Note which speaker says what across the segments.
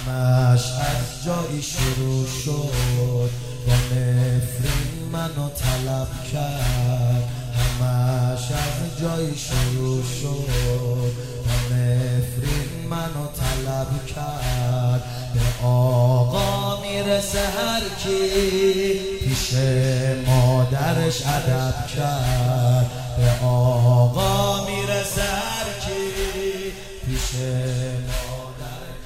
Speaker 1: همش از جایی شروع شد، با نفرین منو طلب کرد. همش از جایی شروع شد، با نفرین منو طلب کرد. به آقا میرسه هر کی، پیش مادرش ادب کرد. به آقا میرسه هر کی، پیش مادرش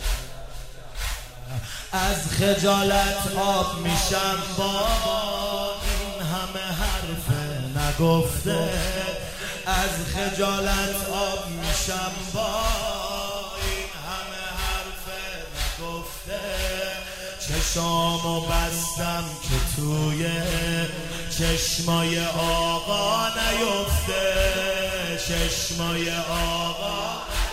Speaker 1: از خجالت آب میشم با این همه حرف نگفته. از خجالت آب میشم با این همه حرف نگفته. چشامو بستم که توی چشمای آقا نیفته. چشمای آقا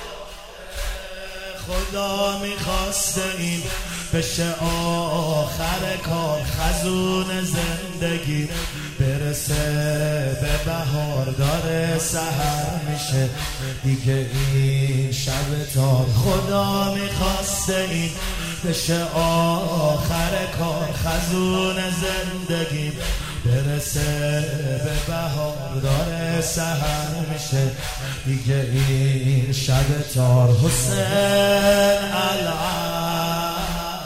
Speaker 1: خدا میخواسته این بشه آخر کار، خزون زندگی برسه به بهار. داره سحر میشه دیگه این شب تار. خدا میخواسته این بشه آخر کار، خزون زندگی برسه به بهار. داره سحر میشه دیگه این شب تار. حسین العب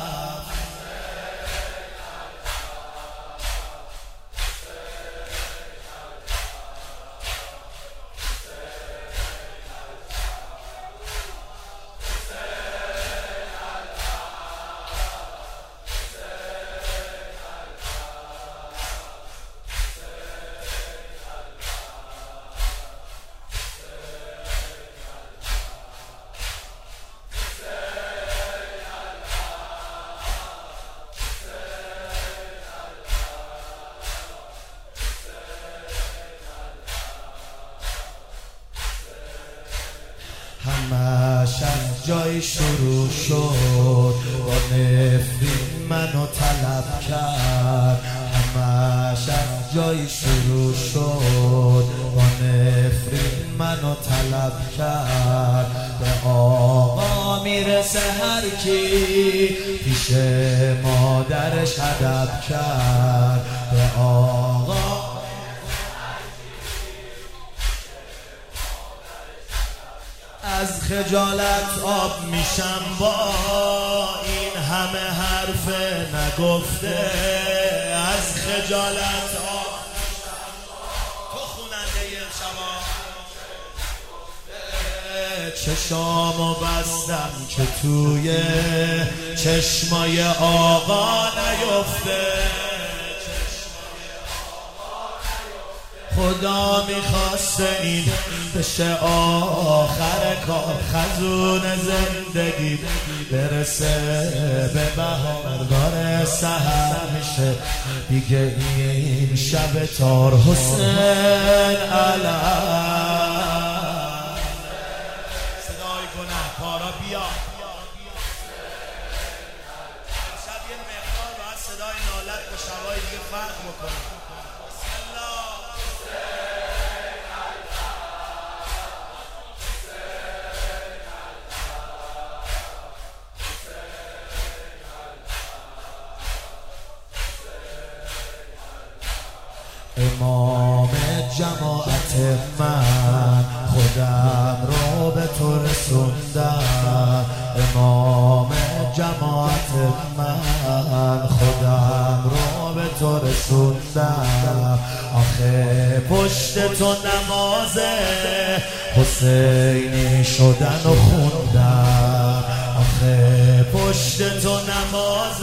Speaker 1: همش از جای شروع شد، با نفرین منو طلب کرد. همش از جای شروع شد، با نفرین منو طلب کرد. به آقا میرسه هر کی، پیش مادرش ادب کرد. به آقا از خجالت آب میشم با این همه حرف نگفته. از خجالت آب میشم تو خوننده شما. چشامو بستم که توی چشمای آقا نیفته. خدا میخواسته این بشه آخر کار، خزون زندگی برسه به بهار. داره سحر میشه دیگه این شب تار. حسین العب صدای گناه پارا بیا. شب یه مقدار باید صدای نالت با شبای دیگه فرق بکنه. امام جماعت من خودم رو به تو رسوندم. امام جماعت من خودم رو به تو رسوندم. آخه پشت تو نماز حسینی شدن و خوندم. آخه پشت تو نماز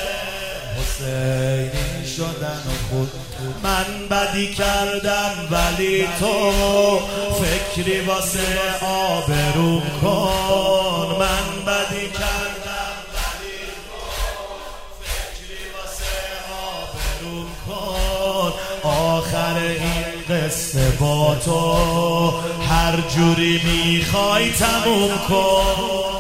Speaker 1: حسینی شدن و خوندم. من بدی کردم ولی تو فکری واسه آبروم کن. من بدی کردم ولی تو فکری واسه آبروم کن. آخر این قصه با تو هر جوری میخوای تموم کن.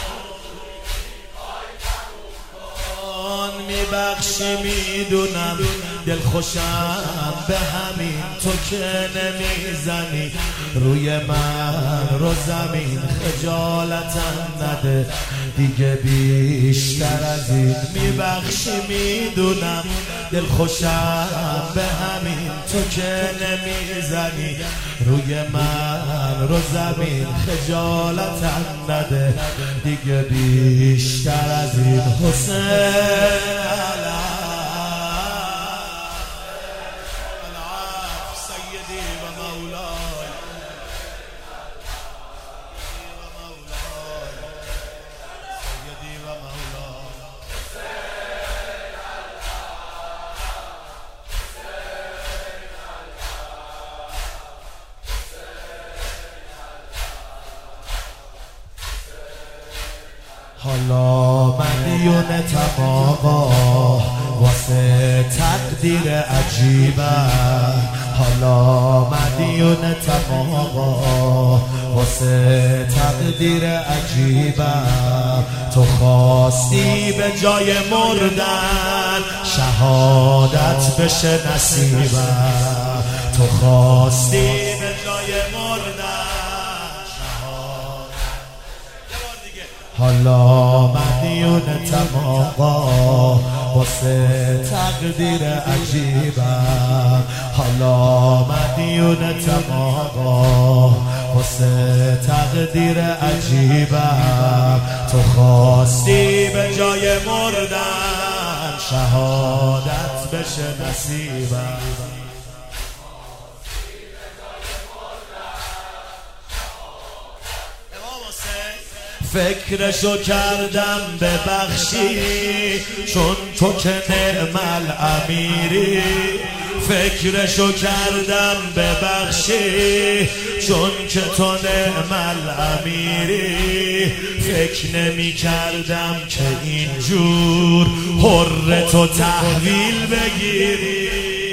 Speaker 1: میبخشی میدونم دل خوشم به همین، تو که نمیزنی روی من رو زمین. خجالتم نده دیگه بیشتر از این میبخشی میدونم دل خوشم به همین تو که نمیزنی روی من رو زمین خجالتم نده دیگه بیشتر از این حسین حالا مدیونتم آقا واسه تقدیر عجیبم حالا مدیونتم آقا واسه تقدیر عجیبم تو خواستی به جای مردن شهادت بشه نصیبم تو خواستی به جای مردن حالا مدیونتم آقا واسه تقدیر عجیبم حالا مدیونتم آقا واسه تقدیر عجیبم تو خواستی به جای مردن شهادت بشه نصیبم فکرشو کردم ببخشی چون تو که نعم الامیری فکرشو کردم ببخشی چون که تو نعم الامیری فکر نمی کردم که اینجور حر تو تحویل بگیری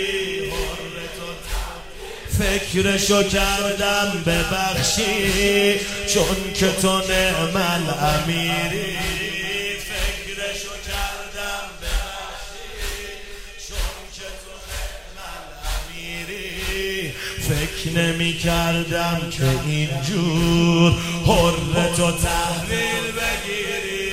Speaker 1: فکرشو کردم ببخشی چون که تو نعم الامیری فکرشو کردم ببخشی چون که تو نعم الامیری فکر نمی کردم که اینجور حر تو تحویل بگیری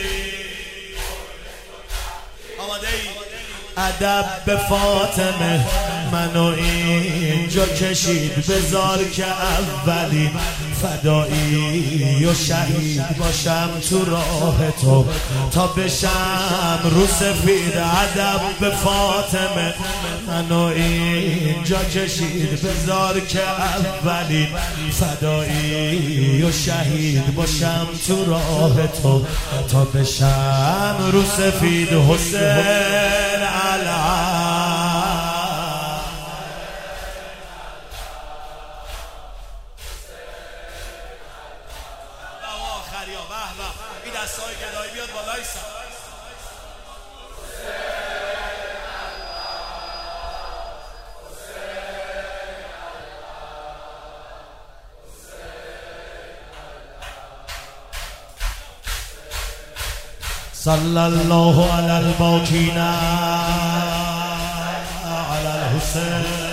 Speaker 1: آماده ای؟ ادب به فاطمه منو اینجا کشید بذار که اولین فدایی و شهید باشم تو راه تو تا بشم رو سفید ادب به فاطمه منو اینجا کشید بذار که اولین فدایی و شهید باشم تو راه تو تا بشم رو سفید حسین این دستای گدایی بیاد بالای سر صلی الله علی الباکین علی الحسین